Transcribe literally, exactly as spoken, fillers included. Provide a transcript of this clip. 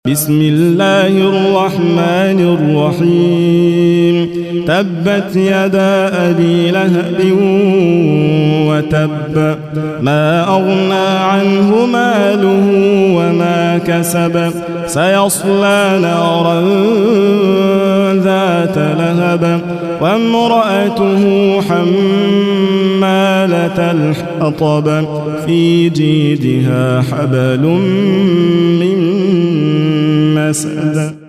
بسم الله الرحمن الرحيم تبت يدا أبي لهب وتب ما أغنى عنه ماله وما كسب سيصلى نارا ذات لهب وامرأته حمالة الحطب في جيدها حبل من مسد